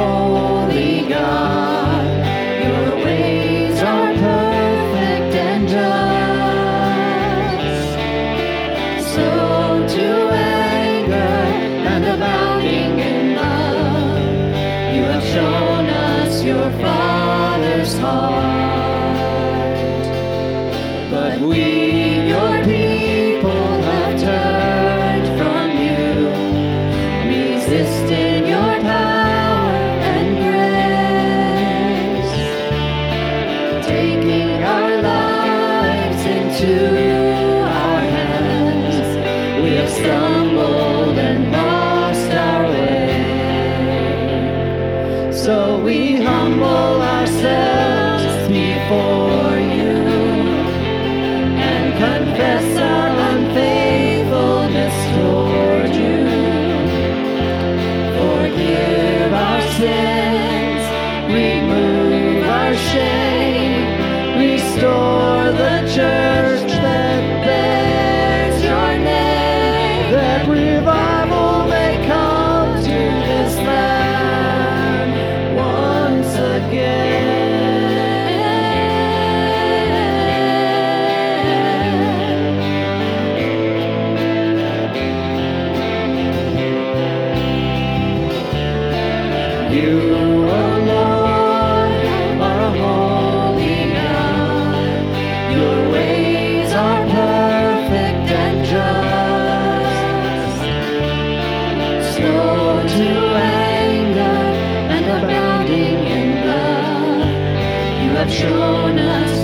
holy God. Your ways are perfect and just. Slow to anger and abounding in love. You have shown us your Father's heart. But we, your people, have turned from you, resisting your power and grace, taking our lives into our hands. We have stumbled and lost our way. So we humble ourselves before you and confess our unfaithfulness toward you. Forgive our sins, remove our shame, restore the church that bears your name, that revival may come to this land once again. You, O Lord, are a holy God. Your ways are perfect and just. Slow to anger and abounding in love. You have shown us